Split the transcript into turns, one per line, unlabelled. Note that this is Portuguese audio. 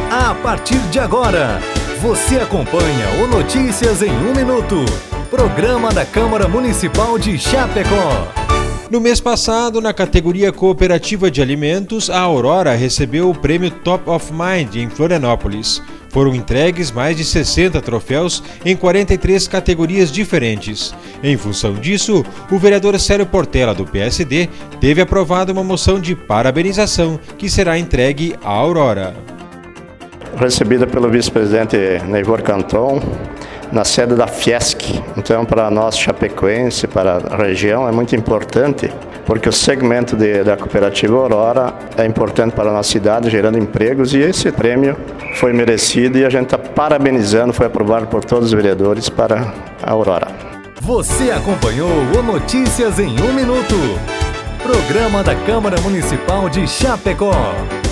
A partir de agora, você acompanha o Notícias em 1 Minuto, programa da Câmara Municipal de Chapecó.
No mês passado, na categoria Cooperativa de Alimentos, a Aurora recebeu o prêmio Top of Mind em Florianópolis. Foram entregues mais de 60 troféus em 43 categorias diferentes. Em função disso, o vereador Célio Portela, do PSD, teve aprovada uma moção de parabenização que será entregue à Aurora.
Recebida pelo vice-presidente Neivor Canton, na sede da Fiesc. Então, para nós chapecoense, para a região, é muito importante, porque o segmento da cooperativa Aurora é importante para a nossa cidade, gerando empregos, e esse prêmio foi merecido e a gente está parabenizando, foi aprovado por todos os vereadores para a Aurora.
Você acompanhou o Notícias em 1 Minuto, programa da Câmara Municipal de Chapecó.